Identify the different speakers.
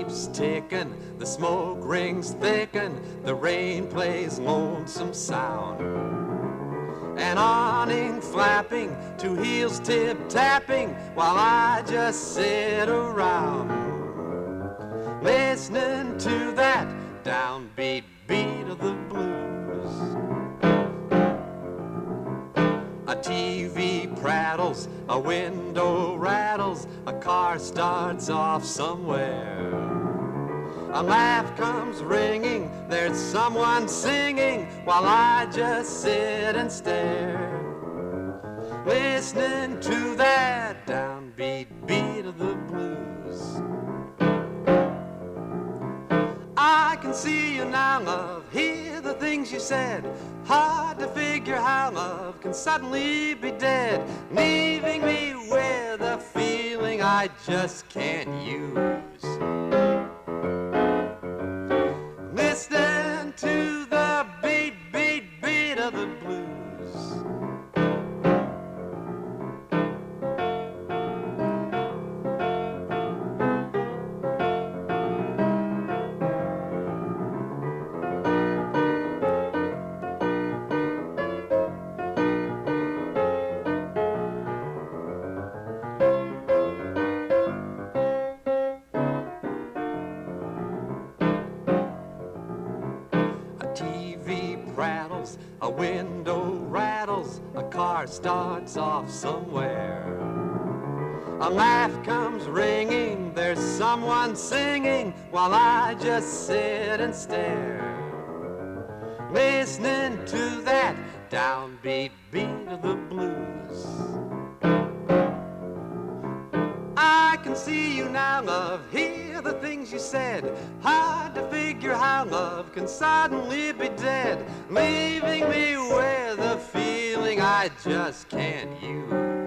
Speaker 1: keeps ticking, the smoke rings thicken, the rain plays lonesome sound. An awning flapping, two heels tip-tapping, while I just sit around, listening to that downbeat beat of the blues. A TV prattles, a window rattles, a car starts off somewhere. A laugh comes ringing, there's someone singing, while I just sit and stare, listening to that downbeat beat of the blues. I can see you now, love, hear the things you said. Hard to figure how love can suddenly be dead, leaving me with a feeling I just can't use. Listening to the beat, beat, beat of the blues. A window rattles, a car starts off somewhere. A laugh comes ringing, there's someone singing, while I just sit and stare, listening to that downbeat beat of the blues. I can see you now, love, hear the things you said. Hard to figure how love can suddenly be dead, leaving me with a feeling I just can't use.